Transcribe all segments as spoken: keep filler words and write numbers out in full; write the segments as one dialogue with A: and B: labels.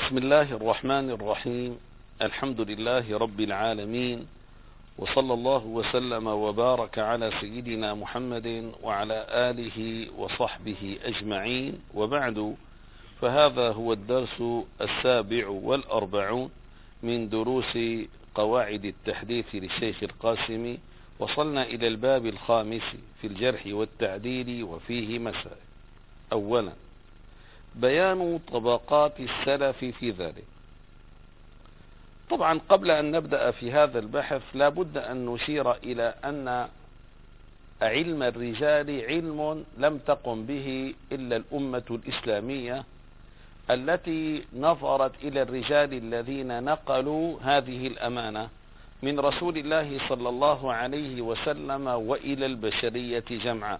A: بسم الله الرحمن الرحيم. الحمد لله رب العالمين، وصلى الله وسلم وبارك على سيدنا محمد وعلى آله وصحبه أجمعين، وبعد، فهذا هو الدرس السابع والأربعون من دروس قواعد التحديث للشيخ القاسمي. وصلنا إلى الباب الخامس في الجرح والتعديل، وفيه مسائل. أولا، بيان طبقات السلف في ذلك. طبعا قبل أن نبدأ في هذا البحث لا بد أن نشير إلى أن علم الرجال علم لم تقم به إلا الأمة الإسلامية التي نظرت إلى الرجال الذين نقلوا هذه الأمانة من رسول الله صلى الله عليه وسلم وإلى البشرية جمعاء.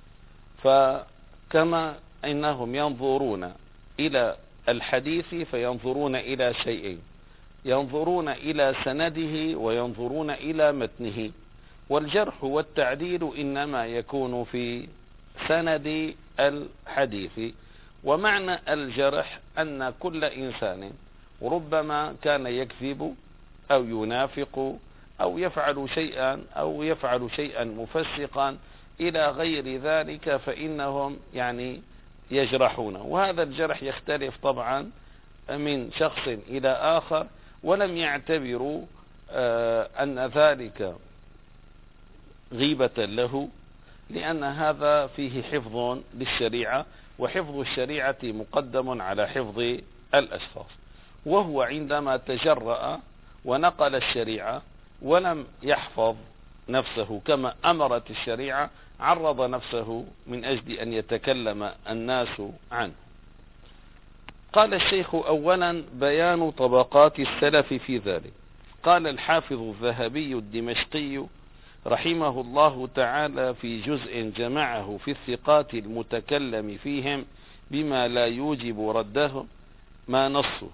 A: فكما إنهم ينظرون إلى الحديث فينظرون إلى شيئين: ينظرون إلى سنده وينظرون إلى متنه. والجرح والتعديل إنما يكون في سند الحديث. ومعنى الجرح أن كل إنسان ربما كان يكذب أو ينافق أو يفعل شيئا أو يفعل شيئا مفسقا إلى غير ذلك، فإنهم يعني يجرحون. وهذا الجرح يختلف طبعا من شخص إلى آخر، ولم يعتبروا أن ذلك غيبة له، لأن هذا فيه حفظ للشريعة، وحفظ الشريعة مقدم على حفظ الأشخاص. وهو عندما تجرأ ونقل الشريعة ولم يحفظ نفسه كما أمرت الشريعة، عرض نفسه من أجل أن يتكلم الناس عنه. قال الشيخ: أولا، بيان طبقات السلف في ذلك. قال الحافظ الذهبي الدمشقي رحمه الله تعالى في جزء جمعه في الثقات المتكلم فيهم بما لا يوجب رده ما نصه: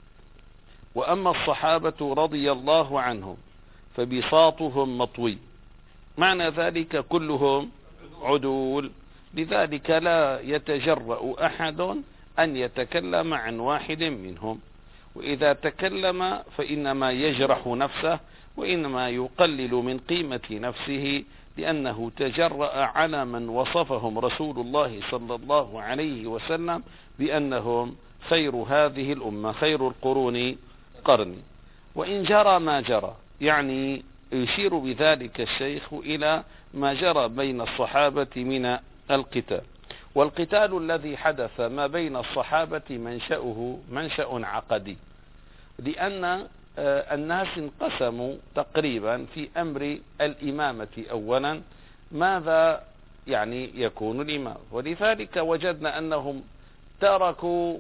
A: وأما الصحابة رضي الله عنهم فبساطهم مطوي. معنى ذلك كلهم عدول، لذلك لا يتجرأ أحد أن يتكلم عن واحد منهم، وإذا تكلم فإنما يجرح نفسه وإنما يقلل من قيمة نفسه، لأنه تجرأ على من وصفهم رسول الله صلى الله عليه وسلم بأنهم خير هذه الأمة، خير القرون قرني. وإن جرى ما جرى، يعني يشير بذلك الشيخ إلى ما جرى بين الصحابة من القتال. والقتال الذي حدث ما بين الصحابة منشأه منشأ عقدي، لأن الناس انقسموا تقريبا في أمر الإمامة. أولا، ماذا يعني يكون الإمام؟ ولذلك وجدنا أنهم تركوا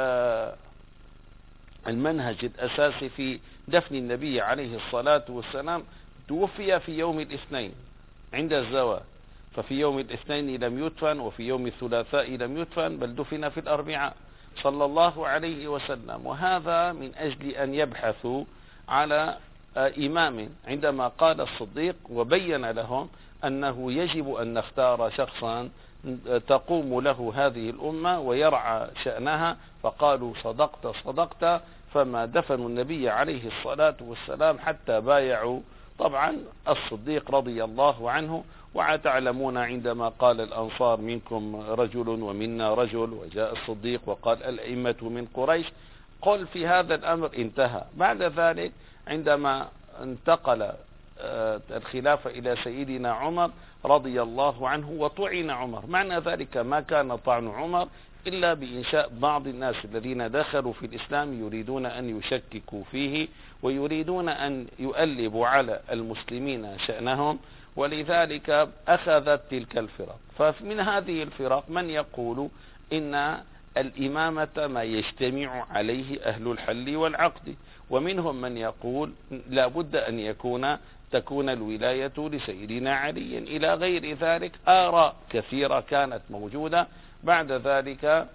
A: المنهج الأساسي في دفن النبي عليه الصلاة والسلام. توفي في يوم الاثنين عند الزواج، ففي يوم الاثنين لم يدفن، وفي يوم الثلاثاء لم يدفن، بل دفن في الأربعاء صلى الله عليه وسلم. وهذا من أجل أن يبحثوا على إمام، عندما قال الصديق وبين لهم أنه يجب أن نختار شخصا تقوم له هذه الأمة ويرعى شأنها، فقالوا: صدقت صدقت. فما دفنوا النبي عليه الصلاة والسلام حتى بايعوا طبعا الصديق رضي الله عنه. وتعلمون عندما قال الأنصار: منكم رجل ومنا رجل، وجاء الصديق وقال: الأئمة من قريش. قل في هذا الأمر انتهى. بعد ذلك عندما انتقل الخلافة إلى سيدنا عمر رضي الله عنه وطعن عمر، معنى ذلك ما كان طعن عمر إلا بإنشاء بعض الناس الذين دخلوا في الإسلام يريدون أن يشككوا فيه ويريدون أن يؤلبوا على المسلمين شأنهم، ولذلك أخذت تلك الفرق. فمن هذه الفرق من يقول إن الإمامة ما يجتمع عليه أهل الحل والعقد، ومنهم من يقول لا بد أن يكون تكون الولاية لسيدنا علي، إلى غير ذلك. آراء كثيرة كانت موجودة. بعد ذلك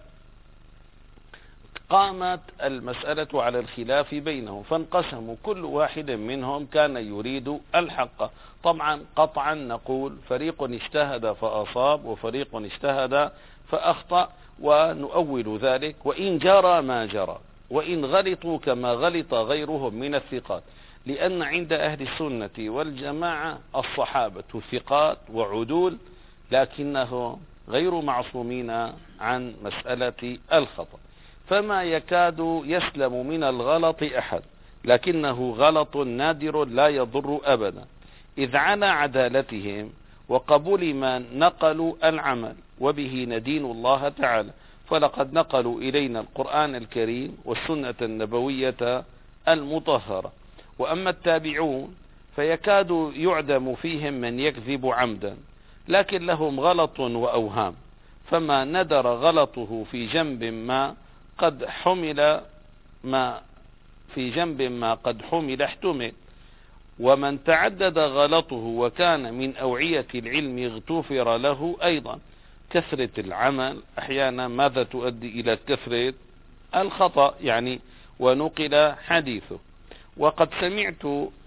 A: قامت المسألة على الخلاف بينهم، فانقسموا، كل واحد منهم كان يريد الحق. طبعا قطعا نقول فريق اجتهد فأصاب وفريق اجتهد فأخطأ، ونؤول ذلك. وإن جرى ما جرى، وإن غلطوا كما غلط غيرهم من الثقات، لأن عند أهل السنة والجماعة الصحابة ثقات وعدول، لكنه غير معصومين عن مسألة الخطأ، فما يكاد يسلم من الغلط أحد، لكنه غلط نادر لا يضر أبدا، إذ على عدالتهم وقبول ما نقلوا العمل، وبه ندين الله تعالى، فلقد نقلوا إلينا القرآن الكريم والسنة النبوية المطهرة. وأما التابعون فيكاد يعدم فيهم من يكذب عمدا، لكن لهم غلط وأوهام، فما ندر غلطه في جنب ما قد حمل ما في جنب ما قد حمل احتمل، ومن تعدد غلطه وكان من أوعية العلم اغتفر له أيضا. كثرة العمل أحيانا ماذا تؤدي إلى كثرة الخطأ يعني، ونقل حديثه. وقد سمعت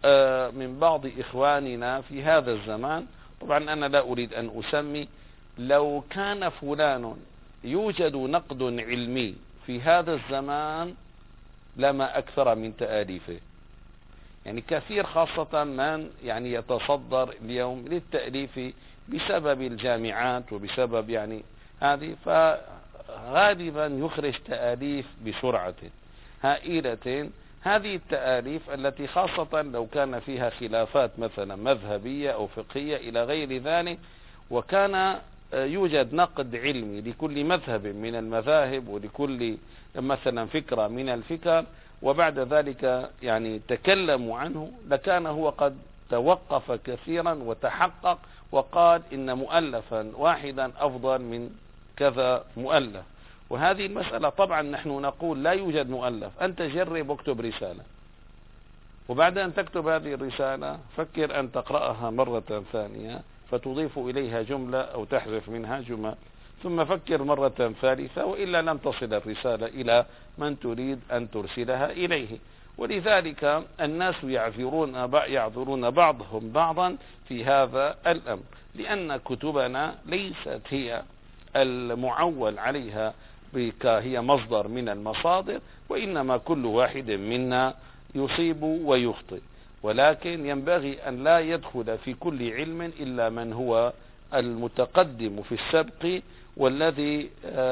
A: من بعض إخواننا في هذا الزمان، طبعا أنا لا أريد أن أسمي، لو كان فلان يوجد نقد علمي في هذا الزمان لما أكثر من تآليفه، يعني كثير، خاصة من يعني يتصدر اليوم للتأليف بسبب الجامعات وبسبب يعني هذه، فغالبا يخرج تآليف بسرعة هائلة. هذه التآليف التي خاصة لو كان فيها خلافات مثلا مذهبية أو فقهية إلى غير ذلك، وكان يوجد نقد علمي لكل مذهب من المذاهب ولكل مثلا فكرة من الفكر، وبعد ذلك يعني تكلموا عنه، لكان هو قد توقف كثيرا وتحقق وقال إن مؤلفا واحدا أفضل من كذا مؤلف. وهذه المسألة طبعا نحن نقول لا يوجد مؤلف، أنت جرب واكتب رسالة، وبعد أن تكتب هذه الرسالة فكر أن تقرأها مرة ثانية فتضيف إليها جملة أو تحذف منها جمل، ثم فكر مرة ثالثة، وإلا لن تصل الرسالة إلى من تريد أن ترسلها إليه. ولذلك الناس يعذرون يعذرون بعضهم بعضا في هذا الأمر، لأن كتبنا ليست هي المعول عليها هي مصدر من المصادر، وإنما كل واحد منا يصيب ويخطئ، ولكن ينبغي أن لا يدخل في كل علم إلا من هو المتقدم في السبق، والذي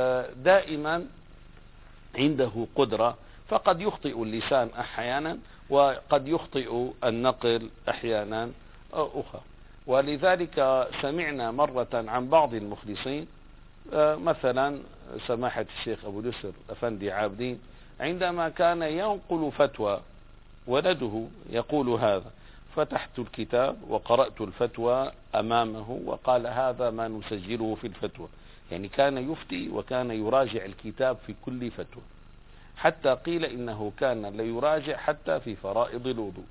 A: دائما عنده قدرة، فقد يخطئ اللسان أحيانا وقد يخطئ النقل أحيانا أخرى. ولذلك سمعنا مرة عن بعض المخلصين، مثلا سماحة الشيخ أبو دسر أفندي عابدين، عندما كان ينقل فتوى ولده يقول هذا، فتحت الكتاب وقرأت الفتوى أمامه وقال هذا ما نسجله في الفتوى، يعني كان يفتي وكان يراجع الكتاب في كل فتوى، حتى قيل إنه كان ليراجع حتى في فرائض الوضوء،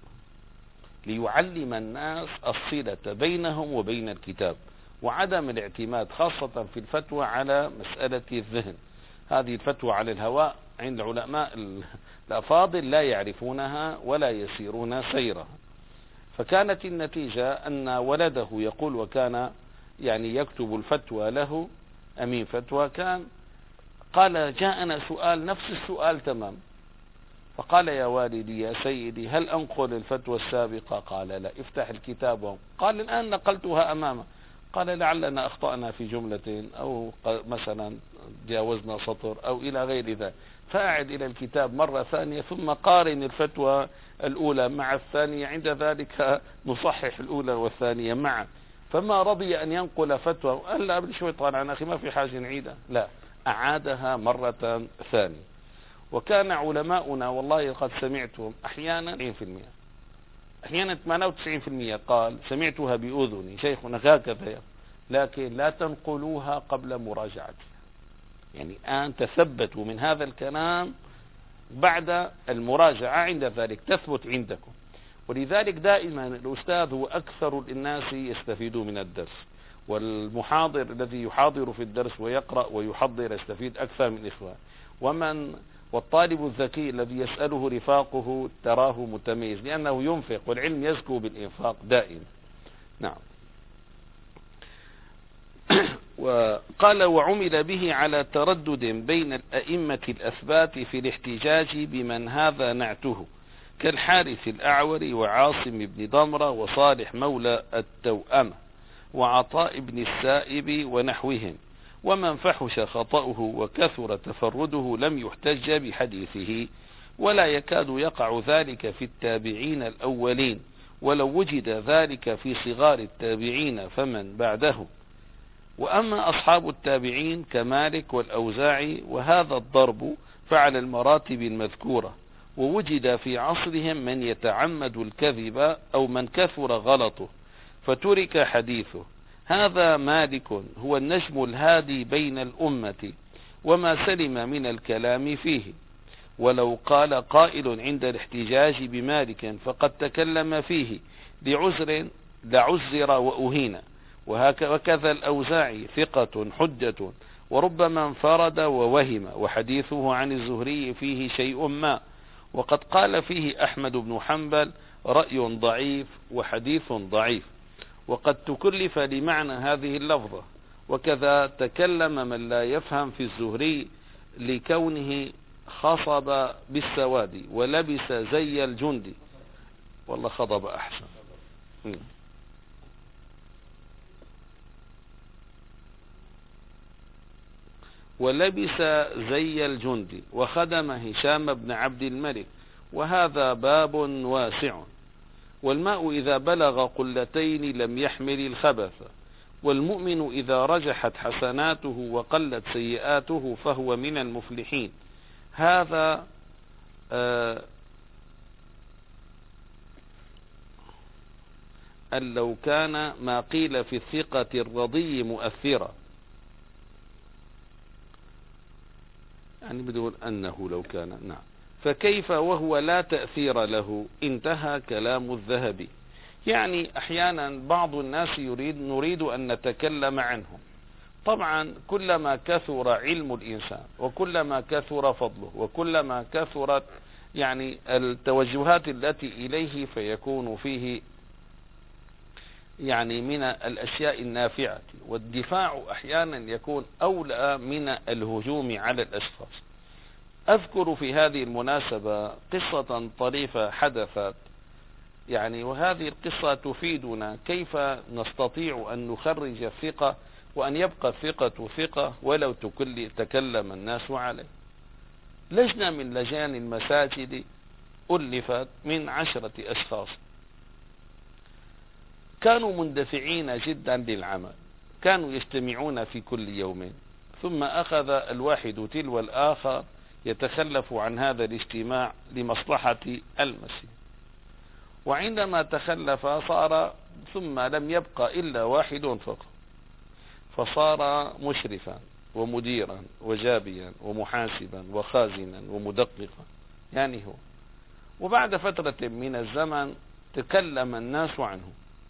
A: ليعلم الناس الصلة بينهم وبين الكتاب، وعدم الاعتماد خاصة في الفتوى على مسألة الذهن. هذه الفتوى على الهواء عند علماء الأفاضل لا يعرفونها ولا يسيرون سيرها. فكانت النتيجة أن ولده يقول، وكان يعني يكتب الفتوى له أمين فتوى، كان قال جاءنا سؤال نفس السؤال تمام، فقال يا والدي يا سيدي هل أنقل الفتوى السابقة؟ قال لا. افتح الكتاب. قال الآن نقلتها أمامه. قال لعلنا أخطأنا في جملة أو مثلا جاوزنا سطر أو إلى غير ذلك، فأعد إلى الكتاب مرة ثانية ثم قارن الفتوى الأولى مع الثانية، عند ذلك نصحح الأولى والثانية معا. فما رضي أن ينقل فتوى، قال لا قبل شوي طالع أخي ما في حاجة نعيدها، لا، أعادها مرة ثانية. وكان علماؤنا والله قد سمعتهم أحيانا تسعين بالمئة أحيانا ثمانية وتسعين بالمئة قال سمعتها بأذني شيخنا هكذا، لكن لا تنقلوها قبل مراجعتها، يعني الآن تثبتوا من هذا الكلام بعد المراجعة، عند ذلك تثبت عندكم. ولذلك دائما الأستاذ هو أكثر الناس يستفيدون من الدرس، والمحاضر الذي يحاضر في الدرس ويقرأ ويحضر يستفيد أكثر من الإخوان، ومن والطالب الذكي الذي يسأله رفاقه تراه متميز، لأنه ينفق، والعلم يزكو بالإنفاق دائما. نعم. وقال وعمل به على تردد بين الأئمة الأثبات في الاحتجاج بمن هذا نعته كالحارث الأعوري وعاصم بن ضمرة وصالح مولى التوأمة وعطاء بن السائب ونحوهم، ومن فحش خطأه وكثر تفرده لم يحتج بحديثه، ولا يكاد يقع ذلك في التابعين الأولين، ولو وجد ذلك في صغار التابعين فمن بعدهم. وأما أصحاب التابعين كمالك والأوزاعي وهذا الضرب فعلى المراتب المذكورة، ووجد في عصرهم من يتعمد الكذب أو من كثر غلطه فترك حديثه. هذا مالك هو النجم الهادي بين الأمة وما سلم من الكلام فيه. ولو قال قائل عند الاحتجاج بمالك فقد تكلم فيه لعذر لعذر وأهين. وكذا الأوزاعي ثقة حجة وربما انفرد ووهم، وحديثه عن الزهري فيه شيء ما، وقد قال فيه أحمد بن حنبل رأي ضعيف وحديث ضعيف، وقد تكلف لمعنى هذه اللفظة. وكذا تكلم من لا يفهم في الزهري لكونه خصب بالسواد ولبس زي الجندي. والله خضب أحسن. ولبس زي الجندي وخدم هشام بن عبد الملك، وهذا باب واسع. والماء إذا بلغ قلتين لم يحمل الخبث، والمؤمن إذا رجحت حسناته وقلت سيئاته فهو من المفلحين. هذا آه أن لو كان ما قيل في الثقة الرضي مؤثرا، يعني بدون أنه لو كان نعم فكيف وهو لا تأثير له. انتهى كلام الذهبي. يعني أحيانا بعض الناس يريد نريد أن نتكلم عنهم. طبعا كلما كثر علم الإنسان وكلما كثر فضله وكلما كثرت يعني التوجهات التي إليه فيكون فيه يعني من الأشياء النافعة، والدفاع أحيانا يكون أولى من الهجوم على الأشخاص. أذكر في هذه المناسبة قصة طريفة حدثت، يعني وهذه القصة تفيدنا كيف نستطيع أن نخرج الثقة وأن يبقى الثقة ثقة ولو تكلم الناس عليه. لجنة من لجان المساجد ألفت من عشرة أشخاص كانوا مندفعين جدا للعمل، كانوا يجتمعون في كل يوم، ثم أخذ الواحد تلو الآخر يتخلف عن هذا الاجتماع لمصلحة المسجد. وعندما تخلف صار ثم لم يبقى إلا واحد فقط، فصار مشرفا ومديرا وجابيا ومحاسبا وخازنا ومدققا، يعني هو. وبعد فترة من الزمن تكلم الناس عنه،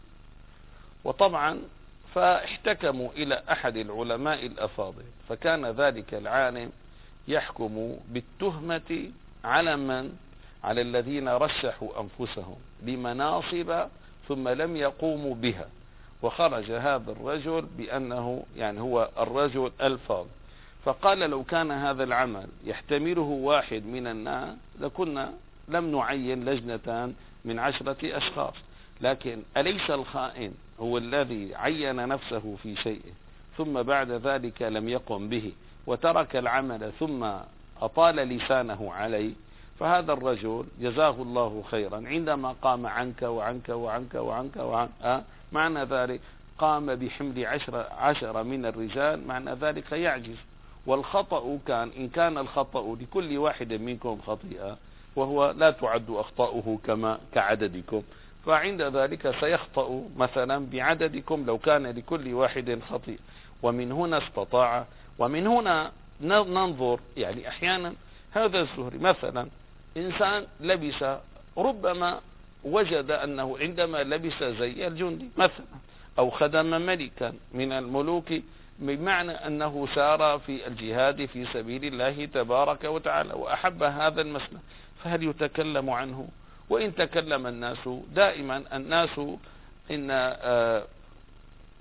A: وطبعا فاحتكموا إلى أحد العلماء الأفاضل، فكان ذلك العالم يحكم بالتهمة على من؟ على الذين رشحوا أنفسهم لمناصب ثم لم يقوموا بها، وخرج هذا الرجل بأنه يعني هو الرجل الفاضل. فقال لو كان هذا العمل يحتمله واحد من الناس لكنا لم نعين لجنة من عشرة أشخاص، لكن أليس الخائن هو الذي عين نفسه في شيء ثم بعد ذلك لم يقم به وترك العمل ثم أطال لسانه عليه؟ فهذا الرجل جزاه الله خيرا عندما قام عنك وعنك وعنك وعنك وعنك أه؟ معنى ذلك قام بحمل عشرة عشر من الرجال، معنى ذلك يعجز. والخطأ كان إن كان الخطأ لكل واحد منكم خطيئة وهو لا تعد أخطاؤه كما كعددكم، فعند ذلك سيخطأ مثلا بعددكم لو كان لكل واحد خطيئة. ومن هنا استطاع، ومن هنا ننظر يعني أحيانا هذا الزهري مثلا إنسان لبس، ربما وجد أنه عندما لبس زي الجندي مثلا أو خدم ملكا من الملوك، بمعنى أنه سار في الجهاد في سبيل الله تبارك وتعالى وأحب هذا المسلك، فهل يتكلم عنه؟ وإن تكلم الناس، دائما الناس إن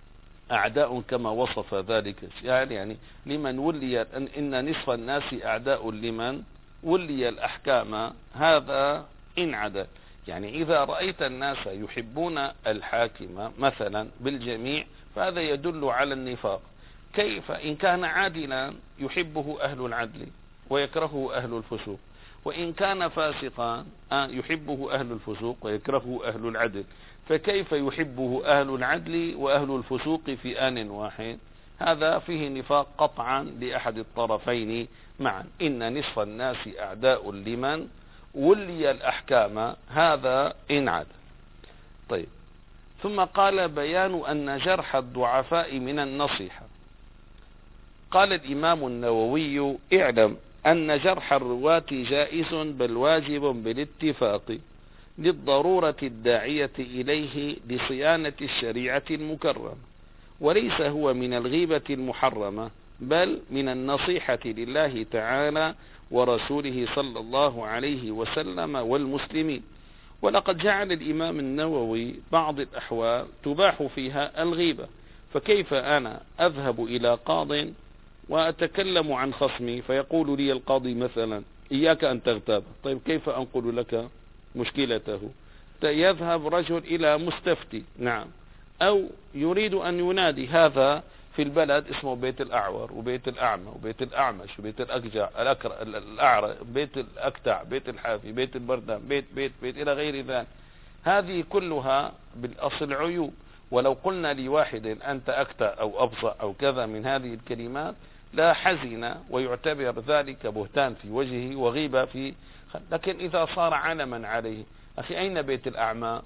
A: أعداء كما وصف ذلك، يعني, يعني لمن ولي إن نصف الناس أعداء لمن ولي الأحكام هذا إن عدل. يعني إذا رأيت الناس يحبون الحاكم مثلا بالجميع فهذا يدل على النفاق. كيف إن كان عادلا يحبه أهل العدل ويكرهه أهل الفسوق، وإن كان فاسقا يحبه أهل الفسوق ويكرهه أهل العدل، فكيف يحبه أهل العدل وأهل الفسوق في آن واحد؟ هذا فيه نفاق قطعا لأحد الطرفين معا. إن نصف الناس أعداء لمن ولي الأحكام هذا إن عدل. طيب، ثم قال بيان أن جرح الضعفاء من النصيحة. قال الإمام النووي: اعلم أن جرح الرواة جائز بل واجب بالاتفاق للضرورة الداعية إليه لصيانة الشريعة المكرمة، وليس هو من الغيبة المحرمة بل من النصيحة لله تعالى ورسوله صلى الله عليه وسلم والمسلمين. ولقد جعل الإمام النووي بعض الأحوال تباح فيها الغيبة، فكيف أنا أذهب إلى قاض وأتكلم عن خصمي فيقول لي القاضي مثلا: إياك أن تغتاب. طيب كيف أنقل لك مشكلته؟ يذهب رجل إلى مستفتي، نعم، أو يريد أن ينادي هذا في البلد اسمه بيت الأعور وبيت الأعمى وبيت الأعمش وبيت الأكجع الأعرى، بيت الأكتع، بيت الحافي، بيت البردان، بيت بيت بيت إلى غير ذلك. هذه كلها بالأصل عيوب، ولو قلنا لواحد أنت أكتع أو أبصع أو كذا من هذه الكلمات لا حزن ويعتبر ذلك بهتان في وجهه وغيبة في. لكن إذا صار علما عليه، أخي أين بيت الأعمى؟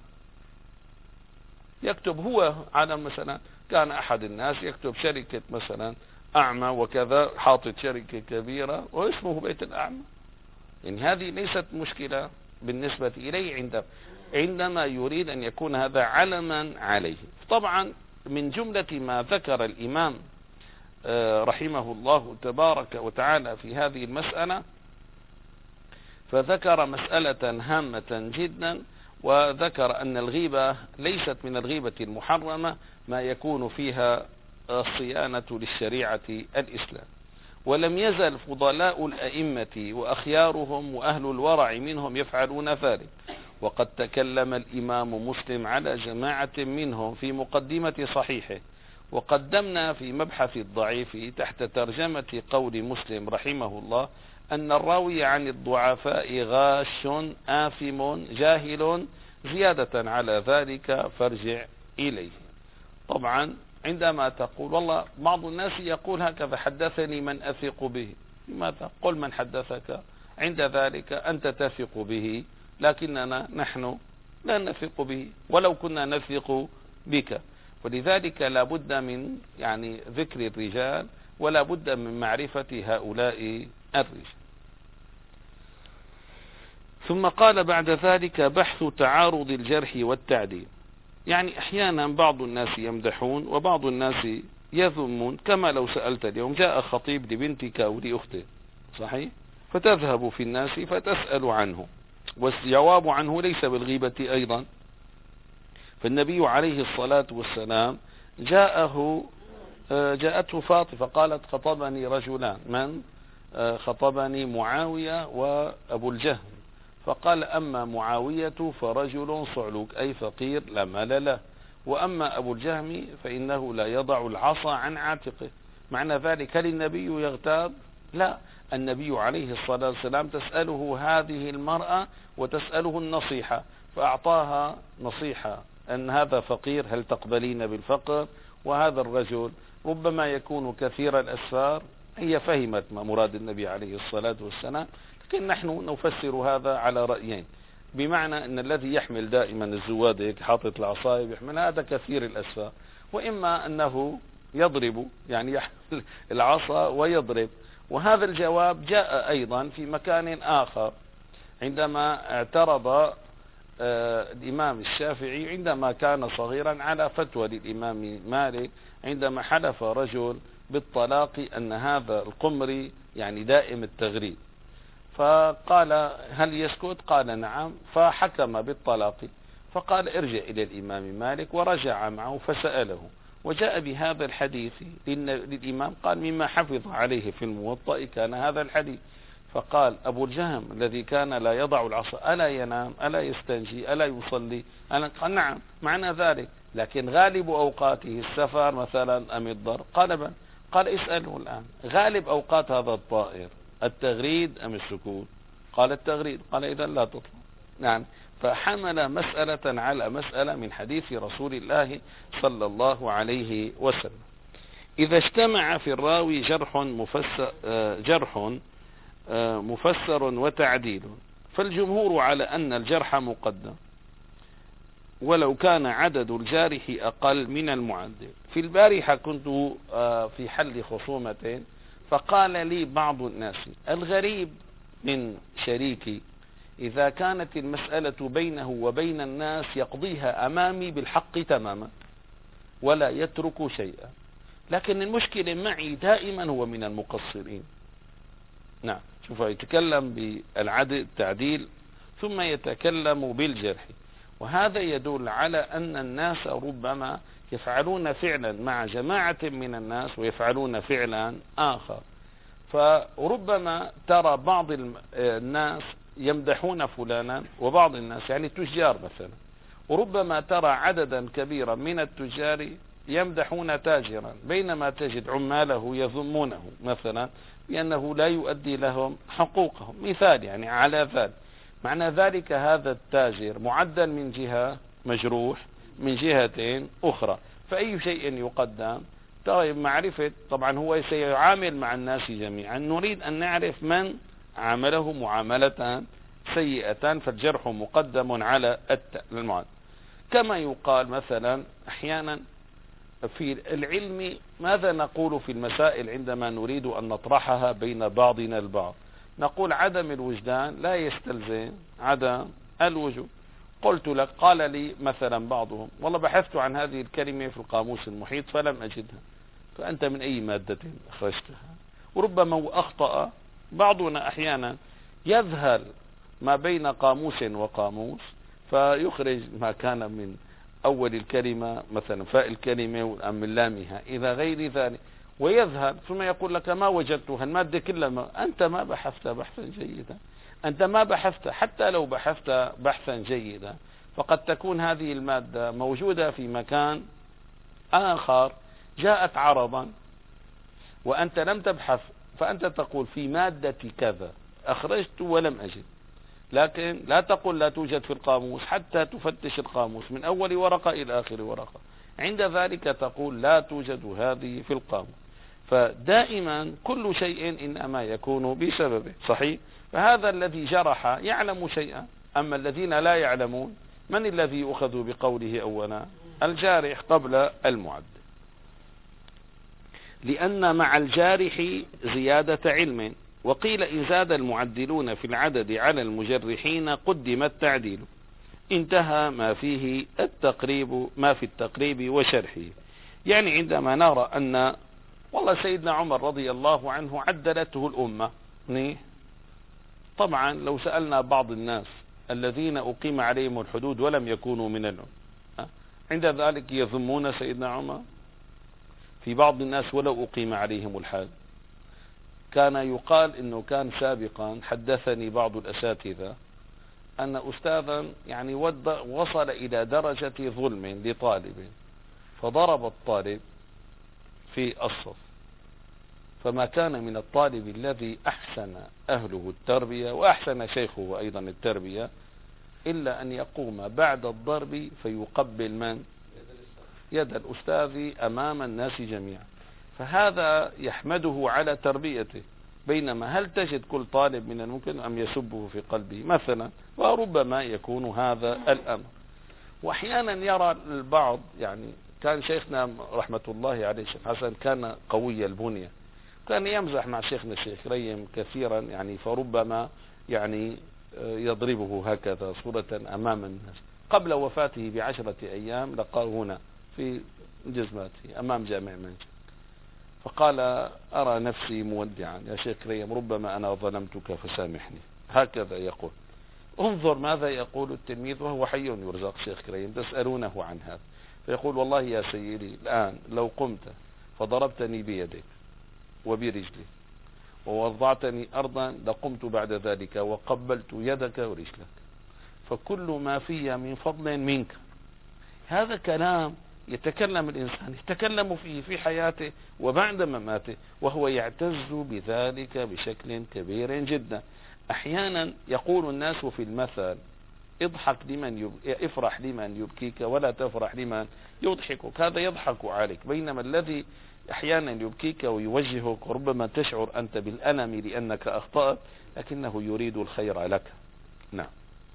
A: يكتب هو على مثلا، كان أحد الناس يكتب شركة مثلا أعمى وكذا، حاطط شركة كبيرة واسمه بيت الأعمى. يعني هذه ليست مشكلة بالنسبة إليه عند عندما يريد أن يكون هذا علما عليه. طبعا من جملة ما ذكر الإمام رحمه الله تبارك وتعالى في هذه المسألة، فذكر مسألة هامة جدا، وذكر أن الغيبة ليست من الغيبة المحرمة ما يكون فيها الصيانة للشريعة الإسلام. ولم يزل فضلاء الأئمة وأخيارهم وأهل الورع منهم يفعلون ذلك. وقد تكلم الإمام مسلم على جماعة منهم في مقدمة صحيحه، وقدمنا في مبحث الضعيف تحت ترجمة قول مسلم رحمه الله أن الراوي عن الضعفاء غاش آثم جاهل، زيادة على ذلك فارجع إليه. طبعا عندما تقول والله بعض الناس يقول هكذا: حدثني من أثق به. لماذا؟ قل من حدثك، عند ذلك أنت تثق به لكننا نحن لا نثق به ولو كنا نثق بك. ولذلك لا بد من يعني ذكر الرجال ولا بد من معرفة هؤلاء الرجال. ثم قال بعد ذلك: بحث تعارض الجرح والتعديل. يعني أحيانا بعض الناس يمدحون وبعض الناس يذمون، كما لو سألت اليوم جاء خطيب لبنتك أو لأخته، صحيح؟ فتذهب في الناس فتسأل عنه، والجواب عنه ليس بالغيبة أيضا. فالنبي عليه الصلاة والسلام جاءه جاءته فاطمة فقالت: خطبني رجلان. من؟ خطبني معاوية وأبو الجهم. فقال: أما معاوية فرجل صعلوك أي فقير لا مال له، وأما أبو الجهم فإنه لا يضع العصا عن عاتقه. معنى ذلك هل النبي يغتاب؟ لا، النبي عليه الصلاة والسلام تسأله هذه المرأة وتسأله النصيحة، فأعطاها نصيحة أن هذا فقير هل تقبلين بالفقر، وهذا الرجل ربما يكون كثير الأسفار. هي فهمت ما مراد النبي عليه الصلاة والسلام، لكن نحن نفسر هذا على رأيين، بمعنى أن الذي يحمل دائما الزواد هيك حاطط العصاية يحمل هذا كثير الأسفار، وإما أنه يضرب يعني يحمل العصا ويضرب. وهذا الجواب جاء أيضا في مكان آخر عندما اعترض الإمام الشافعي عندما كان صغيرا على فتوى للإمام مالك عندما حلف رجل بالطلاق أن هذا القمري يعني دائم التغريب، فقال: هل يسكت؟ قال: نعم. فحكم بالطلاق، فقال: ارجع إلى الإمام مالك، ورجع معه فسأله وجاء بهذا الحديث للإمام، قال مما حفظ عليه في الموطأ كان هذا الحديث. فقال أبو الجهم الذي كان لا يضع العصا ألا ينام ألا يستنجي ألا يصلي؟ أنا قال نعم معنى ذلك، لكن غالب أوقاته السفر مثلا أم الضرب؟ قال بل. قال اسأله الآن غالب أوقات هذا الطائر التغريد أم السكون؟ قال التغريد. قال إذا لا تطلع. نعم. فحمل مسألة على مسألة من حديث رسول الله صلى الله عليه وسلم. إذا اجتمع في الراوي جرح مفسر, جرح مفسر وتعديل، فالجمهور على أن الجرح مقدم ولو كان عدد الجارح أقل من المعدل. في البارحة كنت في حل خصومة، فقال لي بعض الناس الغريب من شريكي إذا كانت المسألة بينه وبين الناس يقضيها أمامي بالحق تماما ولا يترك شيئا، لكن المشكلة معي دائما هو من المقصرين. نعم، شوف يتكلم بالعدل التعديل ثم يتكلم بالجرح، وهذا يدل على أن الناس ربما يفعلون فعلا مع جماعة من الناس ويفعلون فعلا آخر. فربما ترى بعض الناس يمدحون فلانا وبعض الناس يعني التجار مثلا، وربما ترى عددا كبيرا من التجار يمدحون تاجرا، بينما تجد عماله يذمونه مثلا بأنه لا يؤدي لهم حقوقهم، مثال يعني على ذلك. معنى ذلك هذا التاجر معدل من جهة، مجروح من جهة أخرى، فأي شيء يقدم؟ طيب معرفة، طبعا هو سيعامل مع الناس جميعا، نريد أن نعرف من عامله معاملة سيئة، فالجرح مقدم على المعدل. كما يقال مثلا أحيانا في العلم، ماذا نقول في المسائل عندما نريد أن نطرحها بين بعضنا البعض؟ نقول عدم الوجدان لا يستلزم عدم الوجود. قلت لك، قال لي مثلا بعضهم والله بحثت عن هذه الكلمة في القاموس المحيط فلم أجدها، فأنت من أي مادة أخرجتها؟ وربما أخطأ بعضنا أحيانا يذهل ما بين قاموس وقاموس فيخرج ما كان من أول الكلمة مثلا فاء الكلمة أم من لامها إلى غير ذلك، ويذهب ثم يقول لك ما وجدتها المادة كلها. ما أنت ما بحثت بحثا جيدا، أنت ما بحثت، حتى لو بحثت بحثا جيدا فقد تكون هذه المادة موجودة في مكان آخر جاءت عرضا وأنت لم تبحث، فأنت تقول في مادة كذا أخرجت ولم أجد، لكن لا تقول لا توجد في القاموس حتى تفتش القاموس من أول ورقة إلى آخر ورقة، عند ذلك تقول لا توجد هذه في القاموس. فدائما كل شيء إنما يكون بسببه، صحيح؟ فهذا الذي جرح يعلم شيئا، أما الذين لا يعلمون من الذي يؤخذ بقوله أولا؟ الجارح قبل المعدل، لأن مع الجارح زيادة علم. وقيل إن زاد المعدلون في العدد على المجرحين قدم التعديل، انتهى ما فيه التقريب ما في التقريب وشرحه. يعني عندما نرى أن والله سيدنا عمر رضي الله عنه عدلته الأمة، طبعا لو سألنا بعض الناس الذين أقيم عليهم الحدود ولم يكونوا من الأمة عند ذلك يذمون سيدنا عمر. في بعض الناس ولو أقيم عليهم الحد، كان يقال انه كان سابقا، حدثني بعض الاساتذة ان استاذا يعني وصل الى درجة ظلم لطالب فضرب الطالب في الصف، فما كان من الطالب الذي احسن اهله التربية واحسن شيخه ايضا التربية الا ان يقوم بعد الضرب فيقبل من؟ يد الأستاذ أمام الناس جميعا. فهذا يحمده على تربيته، بينما هل تجد كل طالب من الممكن أن يسبه في قلبه مثلا؟ وربما يكون هذا الأمر. وأحيانا يرى البعض، يعني كان شيخنا رحمة الله عليه الشيخ حسن كان قوي البنية، كان يمزح مع شيخنا الشيخ ريم كثيرا، يعني فربما يعني يضربه هكذا صورة أمام الناس. قبل وفاته بعشرة أيام لقاه هنا في جزماته أمام جامع منجد، فقال أرى نفسي مودعا يا شيخ ريم، ربما أنا ظلمتك فسامحني، هكذا يقول. انظر ماذا يقول التلميذ وهو حي يرزق شيخ ريم، تسألونه عن هذا. فيقول والله يا سيدي الآن لو قمت فضربتني بيدك وبرجلك ووضعتني أرضا لقمت بعد ذلك وقبلت يدك ورجلك، فكل ما في من فضل منك. هذا كلام يتكلم الإنسان يتكلم فيه في حياته وبعد مماته، وهو يعتز بذلك بشكل كبير جدا. أحيانا يقول الناس في المثل اضحك لمن يب... افرح لمن يبكيك ولا تفرح لمن يضحكك. هذا يضحك عليك، بينما الذي أحيانا يبكيك ويوجهك وربما تشعر أنت بالألم لأنك أخطأت، لكنه يريد الخير لك. نعم.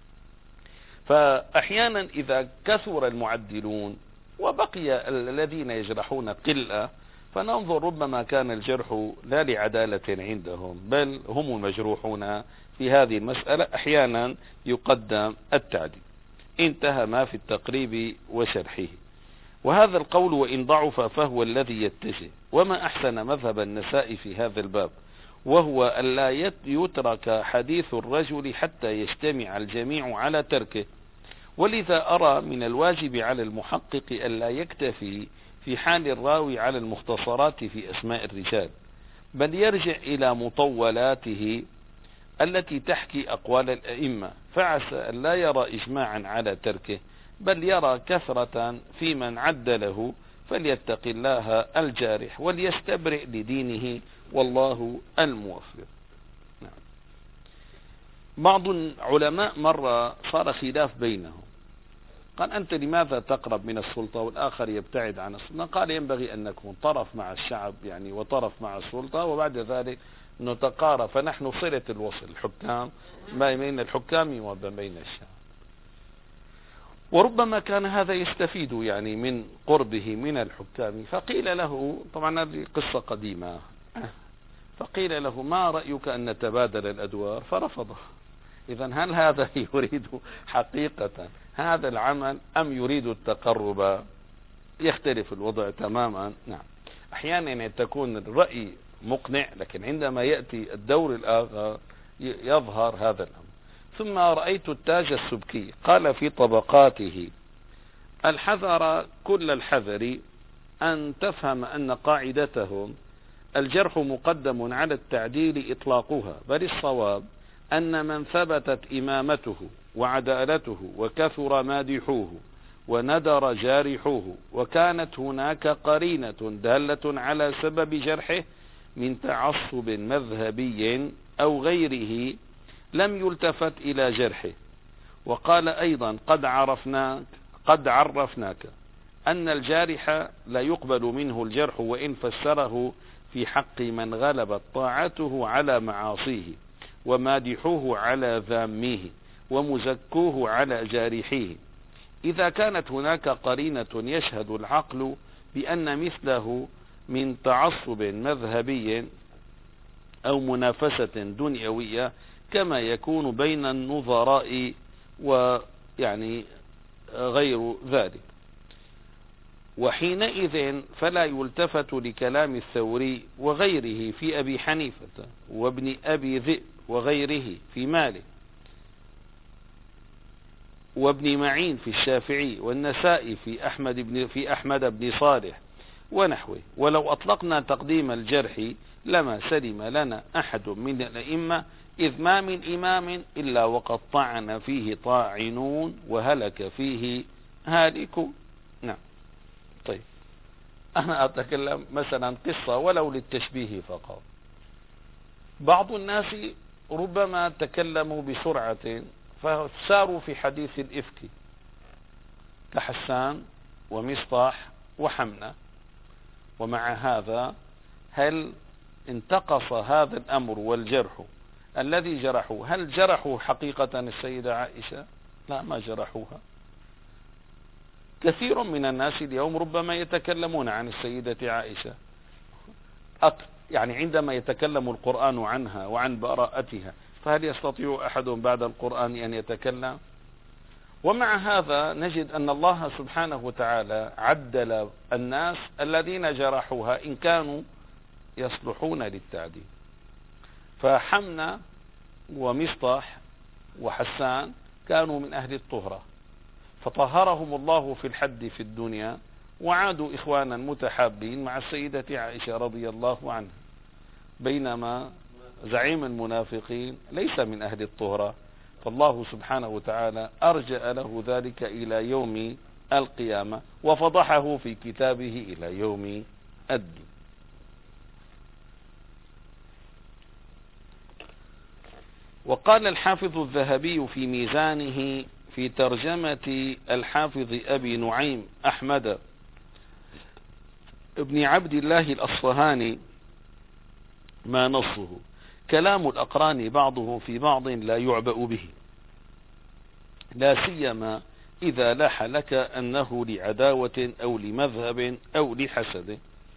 A: فأحيانا إذا كثر المعدلون وبقي الذين يجرحون قلة، فننظر ربما كان الجرح لا لعدالة عندهم، بل هم المجروحون في هذه المسألة. أحيانا يقدم التعديل. انتهى ما في التقريب وشرحه. وهذا القول وإن ضعف فهو الذي يتجه. وما أحسن مذهب النسائي في هذا الباب، وهو ألا يترك حديث الرجل حتى يجتمع الجميع على تركه. ولذا أرى من الواجب على المحقق ألا يكتفي في حال الراوي على المختصرات في أسماء الرجال، بل يرجع إلى مطولاته التي تحكي أقوال الأئمة، فعسى أن لا يرى إجماعا على تركه، بل يرى كثرة في من عدله، فليتق الله الجارح وليستبرئ لدينه، والله الموفق. نعم. بعض العلماء مرة صار خلاف بينهم، قال أنت لماذا تقرب من السلطة والآخر يبتعد عن السلطة؟ قال ينبغي أن نكون طرف مع الشعب يعني وطرف مع السلطة، وبعد ذلك نتقارب، فنحن صلة الوصل الحكام ما بين الحكام وما بين الشعب. وربما كان هذا يستفيد يعني من قربه من الحكام، فقيل له، طبعا هذه قصة قديمة، فقيل له ما رأيك أن نتبادل الأدوار؟ فرفضه. إذا هل هذا يريد حقيقة هذا العمل أم يريد التقرب؟ يختلف الوضع تماما. نعم. أحيانا تكون الرأي مقنع، لكن عندما يأتي الدور الآخر يظهر هذا الأمر. ثم رأيت التاج السبكي قال في طبقاته: الحذر كل الحذر أن تفهم أن قاعدتهم الجرح مقدم على التعديل إطلاقها، بل الصواب أن من ثبتت إمامته وعدالته وكثر مادحوه وندر جارحوه وكانت هناك قرينة دالة على سبب جرحه من تعصب مذهبي أو غيره لم يلتفت إلى جرحه. وقال أيضا: قد عرفناك قد عرفناك أن الجارح لا يقبل منه الجرح وإن فسره في حق من غلبت طاعته على معاصيه ومادحوه على ذاميه ومزكوه على جارحيه، إذا كانت هناك قرينة يشهد العقل بأن مثله من تعصب مذهبي أو منافسة دنيوية كما يكون بين النظراء ويعني غير ذلك. وحينئذ فلا يلتفت لكلام الثوري وغيره في أبي حنيفة وابن أبي ذئب وغيره في مالك وابن معين في الشافعي والنسائي في أحمد بن في أحمد بن صالح ونحوه. ولو أطلقنا تقديم الجرح لما سلم لنا أحد من الأئمة، إذ ما من إمام إلا وقد طعن فيه طاعنون وهلك فيه هالكون. نعم. طيب، أنا أتكلم مثلا قصة ولو للتشبيه فقط. بعض الناس ربما تكلموا بسرعة فساروا في حديث الإفك كحسان ومصطح وحمنة، ومع هذا هل انتقص هذا الأمر والجرح الذي جرحوا، هل جرحوا حقيقة السيدة عائشة؟ لا، ما جرحوها. كثير من الناس اليوم ربما يتكلمون عن السيدة عائشة يعني عندما يتكلم القرآن عنها وعن براءتها، فهل يستطيع أحد بعد القرآن أن يتكلم؟ ومع هذا نجد أن الله سبحانه وتعالى عدل الناس الذين جرحوها إن كانوا يصلحون للتعديل. فحمنا ومصطح وحسان كانوا من أهل الطهرة، فطهرهم الله في الحد في الدنيا وعادوا إخوانا متحابين مع السيدة عائشة رضي الله عنها، بينما زعيم المنافقين ليس من أهل الطهرة، فالله سبحانه وتعالى أرجأ له ذلك إلى يوم القيامة وفضحه في كتابه إلى يوم الدين. وقال الحافظ الذهبي في ميزانه في ترجمة الحافظ أبي نعيم أحمد ابن عبد الله الأصفهاني ما نصه: كلام الأقران بعضه في بعض لا يعبأ به، لا سيما إذا لاح لك أنه لعداوة أو لمذهب أو لحسد.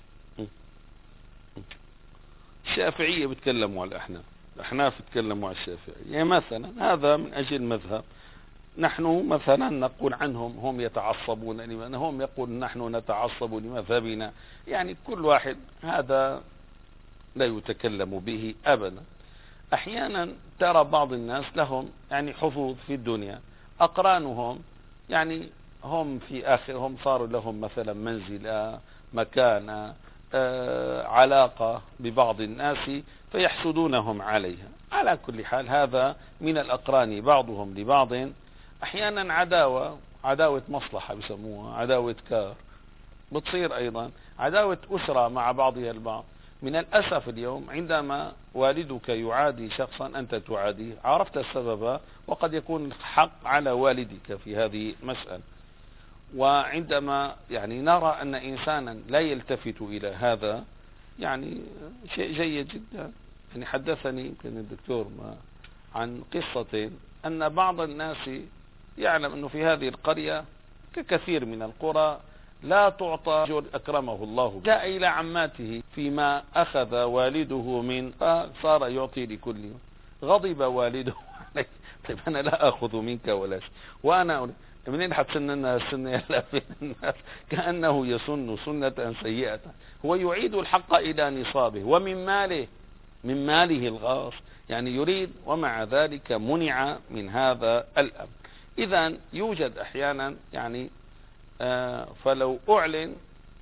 A: الشافعية بتكلموا على الأحناف، الأحناف بتكلموا على الشافعية مثلا، هذا من أجل مذهب. نحن مثلا نقول عنهم هم يتعصبون لمن هم، يقول نحن نتعصب لمذهبنا، يعني كل واحد هذا لا يتكلم به أبدا. أحيانا ترى بعض الناس لهم يعني حظوظ في الدنيا، أقرانهم يعني هم في آخرهم صاروا لهم مثلا منزلة، مكانة، آه، علاقة ببعض الناس فيحسدونهم عليها. على كل حال هذا من الأقران بعضهم لبعض. أحيانا عداوة، عداوة مصلحة بسموها، عداوة كار، بتصير أيضا عداوة أسرة مع بعضها البعض. من الأسف اليوم عندما والدك يعادي شخصا أنت تعاديه، عرفت السبب، وقد يكون الحق على والدك في هذه المسألة. وعندما يعني نرى أن إنسانا لا يلتفت إلى هذا، يعني شيء جيد جدا. يعني حدثني يمكن الدكتور ما عن قصة أن بعض الناس يعلم أنه في هذه القرية ككثير من القرى لا تعطى رجل أكرمه الله، جاء إلى عماته فيما أخذ والده من فصار يعطي لكل يوم. غضب والده عليه: طيب أنا لا أخذ منك ولا شيء، وأنا منين حتسننا السنة يلا في الناس، كأنه يسن سنة سيئة. هو يعيد الحق إلى نصابه ومن ماله، من ماله الغاص، يعني يريد، ومع ذلك منع من هذا الأمر. إذن يوجد أحيانا يعني آه فلو أعلن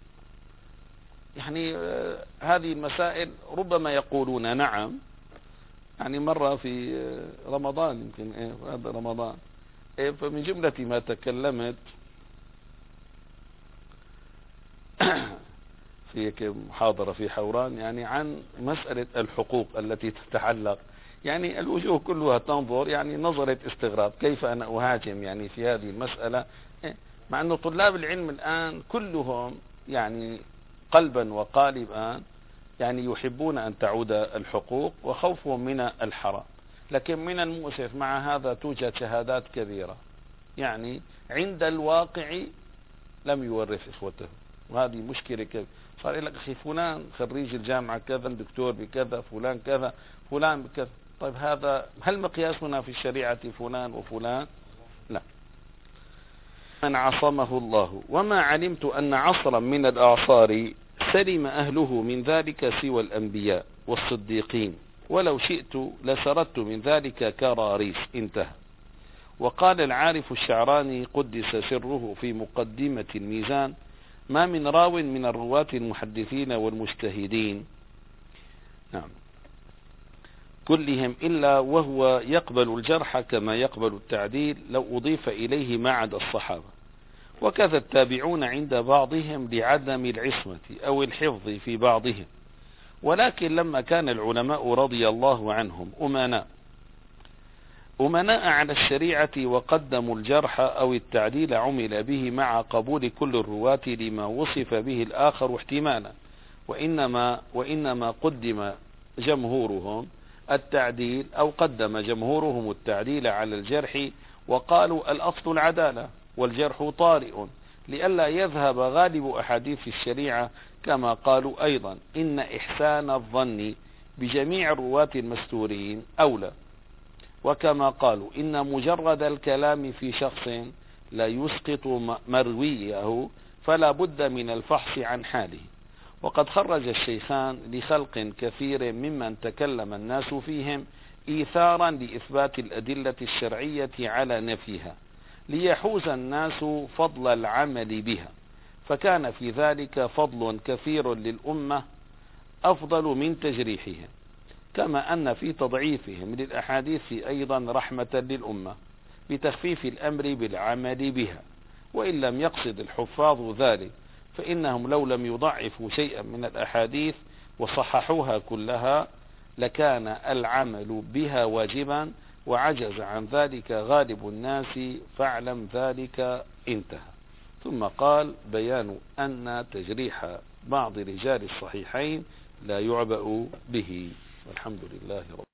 A: يعني آه هذه المسائل ربما يقولون نعم. يعني مرة في آه رمضان، يمكن إيه هذا رمضان، إيه فمن جملة ما تكلمت في محاضرة في حوران يعني عن مسألة الحقوق التي تتعلق، يعني الوجوه كلها تنظر يعني نظرة استغراب، كيف أنا أهاجم يعني في هذه المسألة، مع أن طلاب العلم الآن كلهم يعني قلبا وقالبا يعني يحبون أن تعود الحقوق وخوفهم من الحرام. لكن من المؤسف مع هذا توجد شهادات كبيرة يعني عند الواقع لم يورث إخوته، وهذه مشكلة كبيرة. صار لك أخي فلان خريج الجامعة كذا، دكتور بكذا، فلان كذا، فلان بكذا. طيب هذا هل مقياسنا في الشريعة فلان وفلان؟ لا. من عصمه الله. وما علمت أن عصرا من الأعصار سلم أهله من ذلك سوى الأنبياء والصديقين، ولو شئت لسردت من ذلك كراريس. انتهى. وقال العارف الشعراني قدس سره في مقدمة الميزان: ما من راو من الرواة المحدثين والمجتهدين نعم كلهم إلا وهو يقبل الجرح كما يقبل التعديل لو أضيف إليه ما عدا الصحابة. وكذا التابعون عند بعضهم لعدم العصمة أو الحفظ في بعضهم. ولكن لما كان العلماء رضي الله عنهم أمناء أمناء على الشريعة وقدموا الجرح أو التعديل عمل به مع قبول كل الرواة لما وصف به الآخر احتمالا، وإنما, وإنما قدم جمهورهم التعديل أو قدم جمهورهم التعديل على الجرح، وقالوا الأصل العدالة والجرح طارئ لئلا يذهب غالب أحاديث الشريعة، كما قالوا أيضا إن إحسان الظن بجميع الرواة المستورين أولى، وكما قالوا إن مجرد الكلام في شخص لا يسقط مرويه فلا بد من الفحص عن حاله. وقد خرج الشيخان لخلق كثير ممن تكلم الناس فيهم إيثارا لإثبات الأدلة الشرعية على نفيها، ليحوز الناس فضل العمل بها، فكان في ذلك فضل كثير للأمة أفضل من تجريحهم، كما أن في تضعيفهم للأحاديث أيضا رحمة للأمة بتخفيف الأمر بالعمل بها. وإن لم يقصد الحفاظ ذلك، فإنهم لو لم يضعفوا شيئا من الأحاديث وصححوها كلها لكان العمل بها واجبا، وعجز عن ذلك غالب الناس، فاعلم ذلك. انتهى. ثم قال: بيان أن تجريح بعض رجال الصحيحين لا يعبأ به. والحمد لله رب